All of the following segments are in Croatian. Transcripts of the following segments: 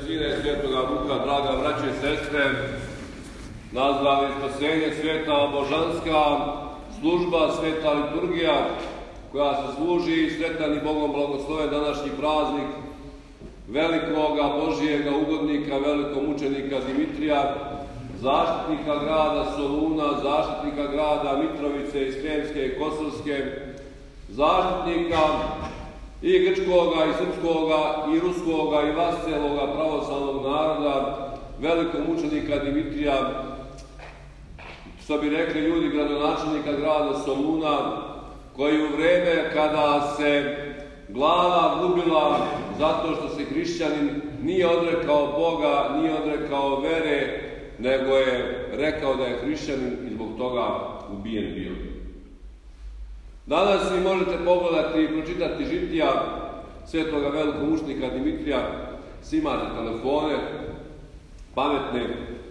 sine Svetoga Duha, draga braće i sestre, na zdravlje spasenje, sveta božanska služba, sveta liturgija koja se služi, sretan i Bogom blagosloven današnji praznik velikoga Božijega ugodnika, velikomučenika Dimitrija, zaštitnika grada Soluna, zaštitnika grada Mitrovice i Sremske i Kosovske, zaštitnika i grčkoga, i srpskoga, i ruskoga, i vaseloga pravoslavnog naroda, velikomučenika Dimitrija, što bi rekli ljudi, gradonačelnika grada Soluna, koji u vreme kada se glava gubila zato što se hrišćanin nije odrekao Boga, nije odrekao vere, nego je rekao da je hrišćanin i zbog toga ubijen bio. Danas vi možete pogledati i pročitati žitija svetoga velikomučenika Dimitrija, svi imate telefone, pametne,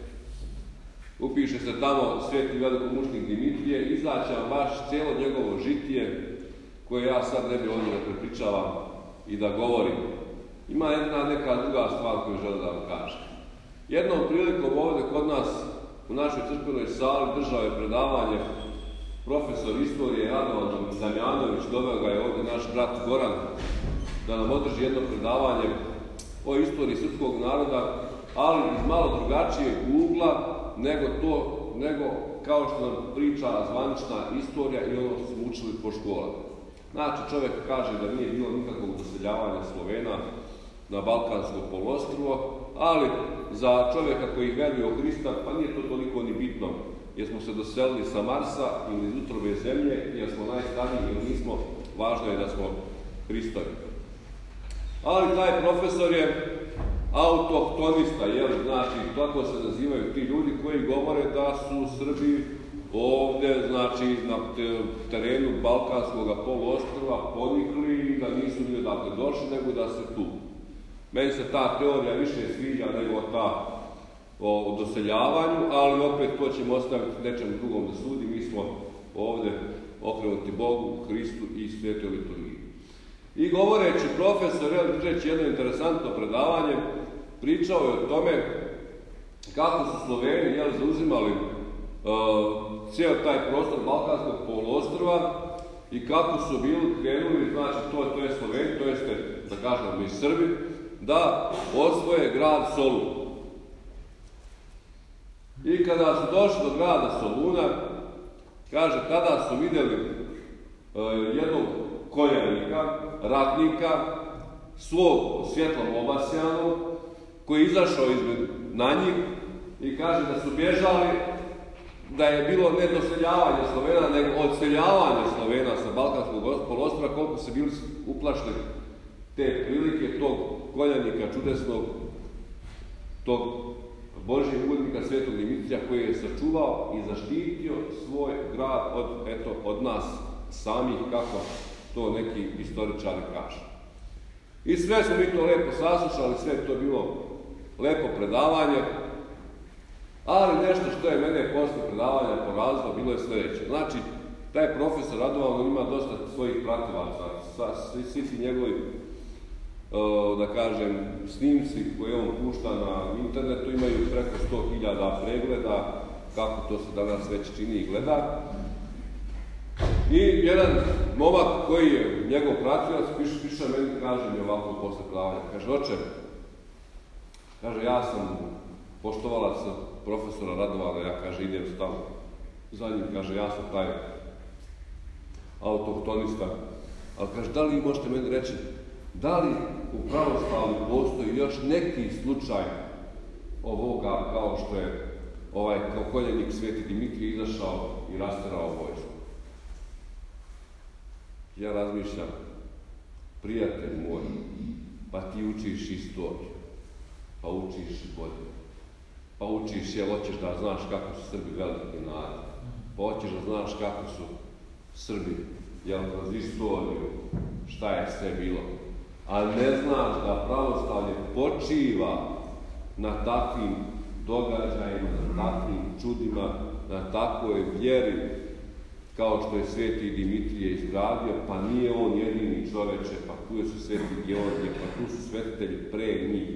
upiše se tamo sveti velikomučenik Dimitrije, izaće vam baš cijelo njegovo žitije, koje ja sad ne bi ovdje da prepričavam i da govorim. Ima jedna neka druga stvar koju želim da vam kažem. Jednom prilikom ovdje kod nas u našoj crkvenoj sali držao je predavanje profesor istorije Radovan Damjanović, doveo ga je ovdje naš brat Goran da nam održi jedno predavanje o istoriji srpskog naroda, ali iz malo drugačijeg ugla nego kao što nam priča zvanična istorija i ono što smo učili po školama. Znači, čovjek kaže da nije bilo nikakvog doseljavanja Slovena na Balkansko poluostrvo, ali za čovjeka koji veruje u Hrista, pa nije to toliko ni bitno, jer smo se doselili sa Marsa ili iz utrobe zemlje, jer smo najstariji ili nismo, važno je da smo Hristovi. Ali taj profesor je autohtonista, znači tako se nazivaju ti ljudi koji govore da su Srbi ovdje, znači na terenu Balkanskog poluostrva ponikli i da nisu ni odakle došli, nego da se tu. Meni se ta teorija više sviđa nego ta o doseljavanju, ali opet to ćemo ostaviti nečem drugom da sudi. Mi smo ovdje okrenuti Bogu, Hristu i svetoj liturgiji. I govoreći profesor, pričajući jedno interesantno predavanje, pričao je o tome kako su Sloveni zauzimali cijel taj prostor Balkanskog poluostrva i kako su bili krenuli, znači to je Sloveni, to jeste, da kažemo mi Srbi, da osvoje grad Solun. I kada su došli do grada Soluna, kaže, tada su vidjeli jednog koljanika, ratnika, svog svjetlom obasjanog, koji je izašao na njih i kaže da su bježali, da je bilo ne doseljavanje Slovena, nego odseljavanje Slovena sa Balkanskog poluostrva, koliko se bili uplašili te prilike tog koljanika čudesnog, tog Božijeg ugodnika svetog Dimitrija, koji je sačuvao i zaštitio svoj grad od nas samih, kako to neki istoričari kažu. I sve smo mi to lepo saslušali, sve to bilo lepo predavanje, ali nešto što je mene posle predavanja porazilo bilo je sljedeće. Znači, taj profesor Radovan ima dosta svojih pratilaca, svi ti njegovi, da kažem, snimci koje on pušta na internetu imaju preko 100.000 pregleda, kako to se danas već čini i gleda. I jedan momak koji je njegov pratilac piše meni, kaže mi ovako posle predavanja, kaže, oče, kaže, ja sam poštovalac profesora Radovana, ja, kaže, idem tamo za njim, kaže, ja sam taj autohtonista, ali kaže, da li možete meni reći, da li u pravoslavlju postoji još neki slučaj ovoga kao što je ovaj koljenik sveti Dimitrij izašao i rasterao vojsku? Ja razmišljam, prijatelj moj, pa ti učiš istoriju, pa učiš bolje, pa učiš, jel hoćeš da znaš kako su Srbi veliki narod, pa hoćeš da znaš kako su Srbi, jel kroz istoriju, šta je sve bilo. Ali ne znaš da pravoslavlje počiva na takvim događajima, na takvim čudima, na takvoj vjeri, kao što je sveti Dimitrije izgradio, pa nije on jedini čoveče, pa tu su sveti Georgije, pa tu su svetitelji pre njih.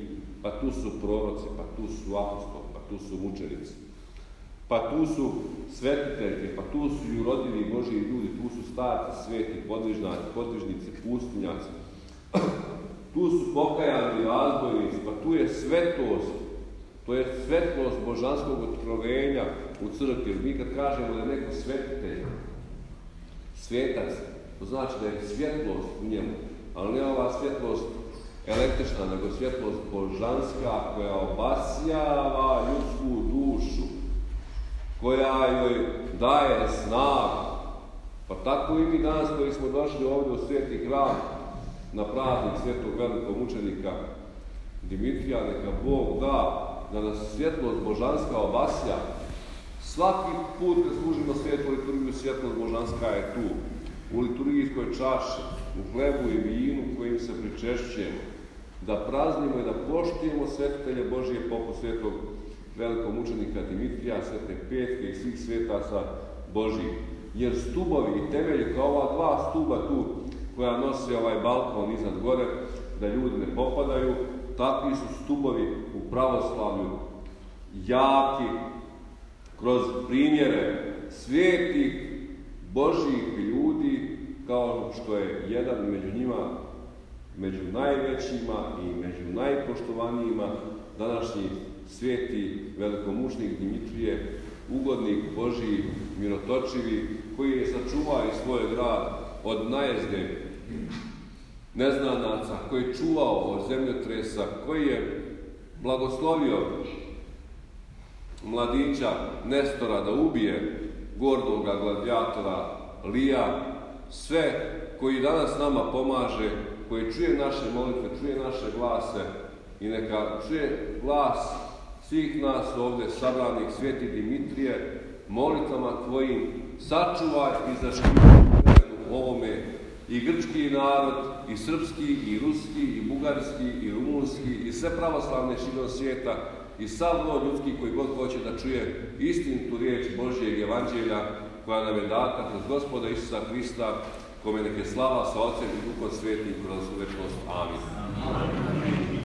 pa tu su proroci, pa tu su apostoli, pa tu su mučenici, pa tu su svetiteljke, pa tu su i urodili Božji ljudi, tu su starci, sveti, podvižnici, pustinjaci, tu su pokajani razbojnici, pa tu je svetost, to je svetlost božanskog otkrovenja u crkvi. Mi kad kažemo da je neko svetitelj, svetac, to znači da je svjetlost u njemu, ali ne ova svjetlost električna, nego svjetlost božanska koja obasjava ljudsku dušu, koja joj daje snagu. Pa tako i mi danas koji smo došli ovdje u sveti hram na praznik svetog velikog mučenika Dimitrija, neka Bog da nas svjetlost božanska obasja. Svaki put kad služimo svetu liturgiju, svjetlost božanska je tu. U liturgijskoj čaši, u hlebu i vinu kojim se pričešćujemo, da praznimo i da poštujemo svetitelje Božije poput svetog velikog mučenika Dimitrija, svete Petke i svih svetaca Božijih. Jer stubovi i temelji kao ova dva stuba tu koja nose ovaj balkon iznad gore, da ljudi ne popadaju, takvi su stubovi u pravoslavlju jaki kroz primjere svetih Božijih ljudi, kao što je jedan među njima, među najvećima i među najpoštovanijima, današnji sveti velikomučnik Dimitrije, ugodnik Božiji, mirotočivi, koji je sačuvao i svoj grad od najezde neznanaca, koji je čuvao od zemljotresa, koji je blagoslovio mladića Nestora da ubije gordoga gladijatora Lija, sve koji danas nama pomaže, koji čuje naše molitve, čuje naše glase i neka čuje glas svih nas ovdje sabranih, sveti Dimitrije, molitvama tvojim sačuvaj i zaštiti u ovome i grčki narod, i srpski, i ruski, i bugarski, i rumunski, i sve pravoslavne širom svijeta, i sav broj ljudski koji god hoće da čuje istinitu riječ Božjeg evanđelja koja nam je data kroz Gospoda Isusa Hrista, kome neke slava sa Otcem i Duhom Svetim kroz večnost. Amin.